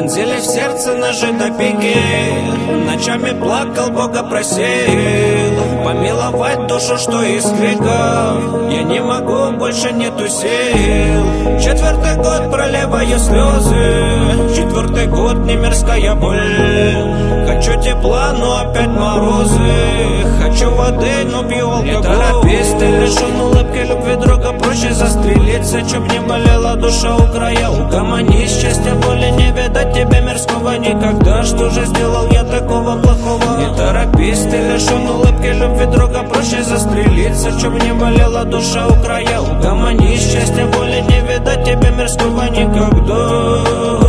Вонзили в сердце ножи до пики. Ночами плакал, Бога просил помиловать душу, что из крика. Я не могу, больше нету сил. 4-й год проливаю слезы, 4-й год не мирская боль. Хочу тепла, но опять морозы. Хочу воды, но пью алкоголь. Не торопись, ты лишен улыбки любви друга. Проще застрелиться, чтоб не болела душа у края. Угомонись, счастья, боли не видать тебе мирского никогда. Что же сделал я такого плохого? Не торопись, ты лишен улыбки любви друга. Проще застрелиться, чтоб не болела душа у края. Угомонись, счастья, боли не видать тебе мирского никогда.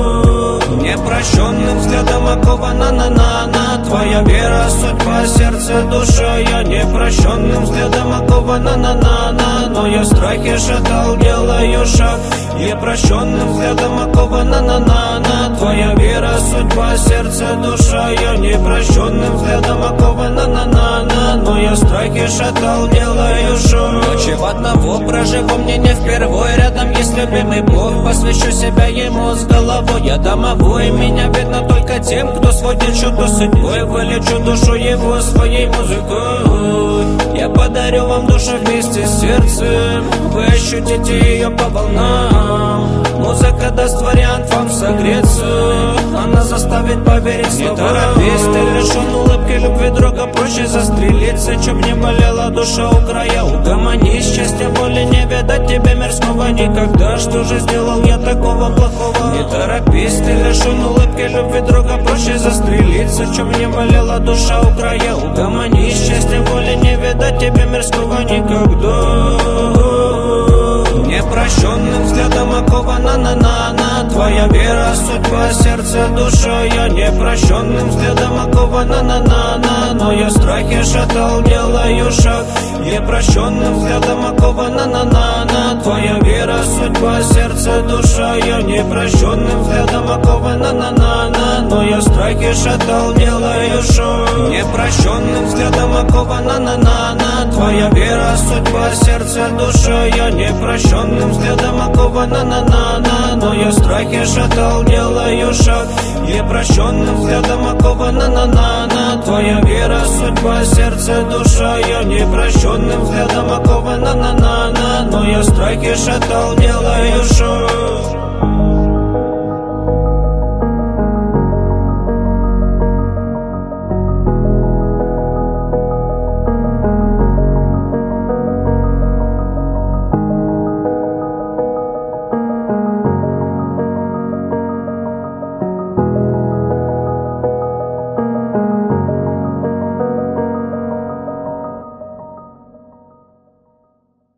Непрощенным взглядом окована на твоя вера, судьба, сердце, душа. Я непрощенным взглядом окована но я страхи шатал, делаю шаг. Непрощенным взглядом окована на твоя вера, судьба, сердце, душа. Я непрощенным взглядом окована но я страхи шатал, делаю шаг. Ночи в одного проживу мне не впервой. Рядом есть любимый Бог, посвящу себя ему с головой. Я домовой, меня видно только тем, кто сводит счеты с судьбой. Вылечу душу его своей музыкой. Я подарю вам душу вместе с сердцем, вы ощутите ее по волнам. Музыка даст вариант вам согреться, она заставит поверить в слова. Не торопись, ты лишен улыбки любви друга. Проще застрелиться, чтоб не болела душа у края. Угомонись, счастья, боли не видать тебе мирского никогда. Что же сделал я такого плохого? Не торопись, ты лишен улыбки любви друга. Проще застрелиться, чтоб не болела душа у края. Угомонись, счастья, боли не видать тебе мирского никогда. Непрощенным взглядом окована на твоя вера, судьба, сердце, душа. Я непрощенным взглядом окована но я страхи шатал, делаю шаг. Непрощенным взглядом окована на твоя вера, судьба, сердце, душа. Я непрощенным взглядом окована но я страхи шатал, делаю шаг. Непрощенным взглядом окована на твоя вера, судьба, сердце, душа. Я непрощенным взглядом окована но я страхи шатал, делаю шаг. Непрощенным взглядом окована на твоя вера, судьба, сердце, душа. Я непрощенным взглядом окована но я страхи шатал, делаю шаг.